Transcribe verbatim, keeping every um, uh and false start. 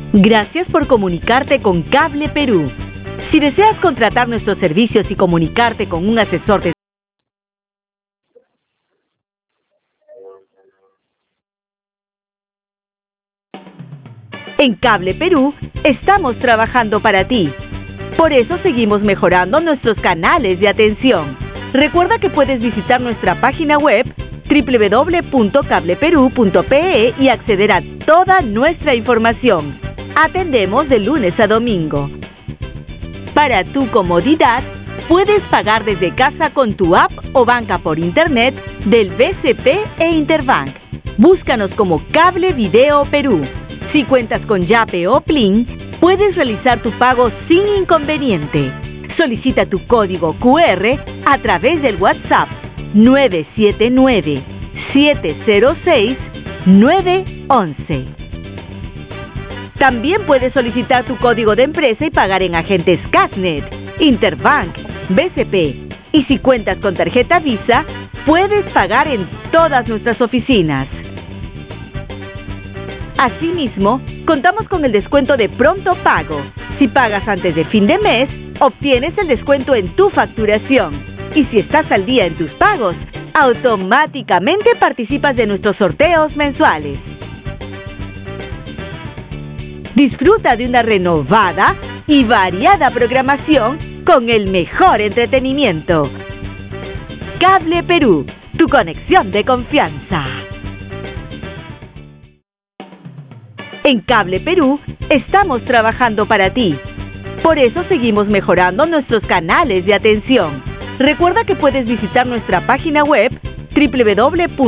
Gracias por comunicarte con Cable Perú. Si deseas contratar nuestros servicios y comunicarte con un asesor de En Cable Perú estamos trabajando para ti. Por eso seguimos mejorando nuestros canales de atención. Recuerda que puedes visitar nuestra página web doble u doble u doble u punto cable perú punto pe e y acceder a toda nuestra información. Atendemos de lunes a domingo. Para tu comodidad, puedes pagar desde casa con tu app o banca por internet del B C P e Interbank. Búscanos como Cable Video Perú. Si cuentas con Yape o Plin, puedes realizar tu pago sin inconveniente. Solicita tu código cu erre a través del WhatsApp nueve siete nueve, siete cero seis, nueve once. También puedes solicitar tu código de empresa y pagar en agentes Casnet, Interbank, B C P. Y si cuentas con tarjeta Visa, puedes pagar en todas nuestras oficinas. Asimismo, contamos con el descuento de pronto pago. Si pagas antes de fin de mes, obtienes el descuento en tu facturación. Y si estás al día en tus pagos, automáticamente participas de nuestros sorteos mensuales. Disfruta de una renovada y variada programación con el mejor entretenimiento. Cable Perú, tu conexión de confianza. En Cable Perú estamos trabajando para ti. Por eso seguimos mejorando nuestros canales de atención. Recuerda que puedes visitar nuestra página web doble u doble u doble u